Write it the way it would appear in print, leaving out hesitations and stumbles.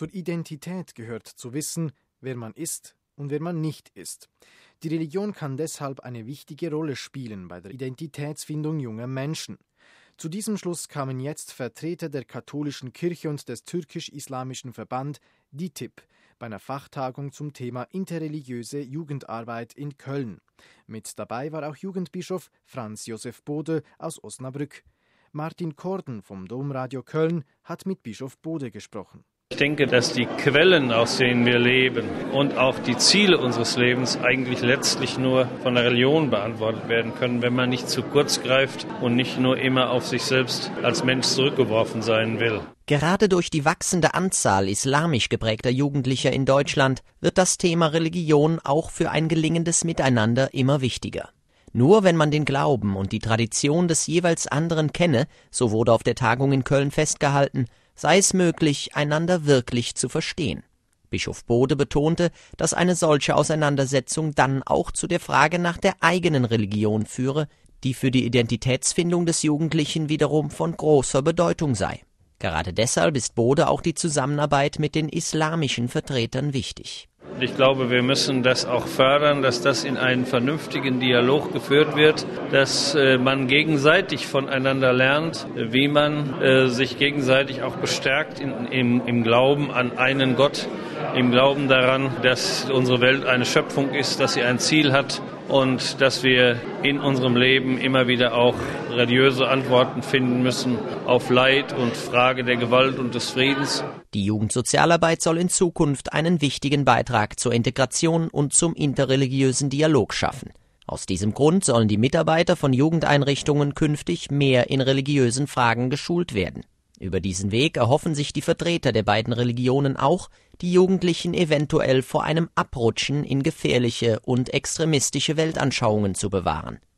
Zur Identität gehört zu wissen, wer man ist und wer man nicht ist. Die Religion kann deshalb eine wichtige Rolle spielen bei der Identitätsfindung junger Menschen. Zu diesem Schluss kamen jetzt Vertreter der katholischen Kirche und des türkisch-islamischen Verband DİTİB bei einer Fachtagung zum Thema interreligiöse Jugendarbeit in Köln. Mit dabei war auch Jugendbischof Franz Josef Bode aus Osnabrück. Martin Korden vom Domradio Köln hat mit Bischof Bode gesprochen. Ich denke, dass die Quellen, aus denen wir leben und auch die Ziele unseres Lebens eigentlich letztlich nur von der Religion beantwortet werden können, wenn man nicht zu kurz greift und nicht nur immer auf sich selbst als Mensch zurückgeworfen sein will. Gerade durch die wachsende Anzahl islamisch geprägter Jugendlicher in Deutschland wird das Thema Religion auch für ein gelingendes Miteinander immer wichtiger. Nur wenn man den Glauben und die Tradition des jeweils anderen kenne, so wurde auf der Tagung in Köln festgehalten, sei es möglich, einander wirklich zu verstehen. Bischof Bode betonte, dass eine solche Auseinandersetzung dann auch zu der Frage nach der eigenen Religion führe, die für die Identitätsfindung des Jugendlichen wiederum von großer Bedeutung sei. Gerade deshalb ist Bode auch die Zusammenarbeit mit den islamischen Vertretern wichtig. Ich glaube, wir müssen das auch fördern, dass das in einen vernünftigen Dialog geführt wird, dass man gegenseitig voneinander lernt, wie man sich gegenseitig auch bestärkt im Glauben an einen Gott, im Glauben daran, dass unsere Welt eine Schöpfung ist, dass sie ein Ziel hat und dass wir in unserem Leben immer wieder auch religiöse Antworten finden müssen auf Leid und Frage der Gewalt und des Friedens. Die Jugendsozialarbeit soll in Zukunft einen wichtigen Beitrag zur Integration und zum interreligiösen Dialog schaffen. Aus diesem Grund sollen die Mitarbeiter von Jugendeinrichtungen künftig mehr in religiösen Fragen geschult werden. Über diesen Weg erhoffen sich die Vertreter der beiden Religionen auch, die Jugendlichen eventuell vor einem Abrutschen in gefährliche und extremistische Weltanschauungen zu bewahren.